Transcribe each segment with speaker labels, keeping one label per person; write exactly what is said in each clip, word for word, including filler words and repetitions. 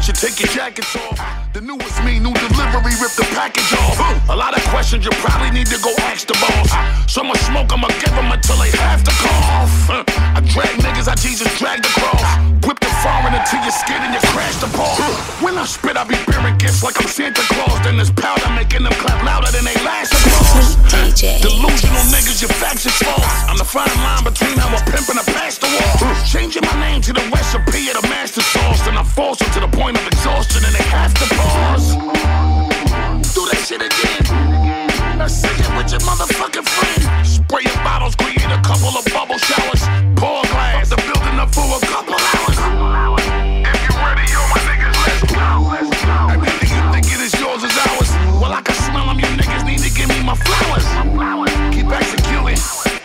Speaker 1: should take your jackets off. The newest me, new delivery, rip the package off. A lot of questions, you probably need to go ask the boss. So much smoke, I'ma give them until they have to cough. I drag niggas, I Jesus drag the cross. Whip the foreign until your skin and you crash the ball. When I spit, I be bearing gifts like I'm Santa Claus. Then there's powder making them clap louder than they last applause. Delusional niggas, your facts is false. I'm the fine line between how a pimp and a pastor walk. Changing my name to the recipe of the master sauce. Then I force them to the point of exhaustion and they have to pause. Do that shit again. Now sing it with your motherfucking friend. Spray your bottles, create a couple of bubble showers. Pour a glass, the building up for a couple hours. If you ready, yo, my niggas, let's go. Everything you think it is yours is ours. Well, I can smell them, you niggas need to give me my flowers. Keep executing.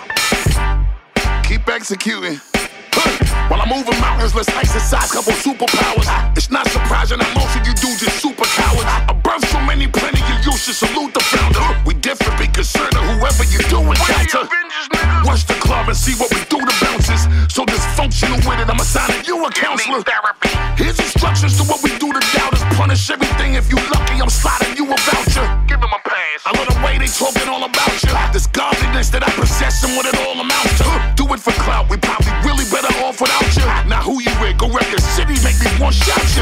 Speaker 1: Keep executing. While I'm moving mountains, let's exercise couple superpowers. It's not surprising that most of you dudes are super cowards. I birthed so many, plenty of you should salute the founder. We different, be concerned of whoever you do encounter. Watch the club and see what we do to bounces. So dysfunctional with it, I'm assigning you a counselor. Here's instructions to what we do to doubters. Punish everything, if you lucky, I'm sliding you a voucher. Give them a pass. I love the way they talking all about you. This godliness that I possess and what it all amounts to. Do it for clout, we probably really better off without you. Now who you with? Go wreck the city, make me one shout you.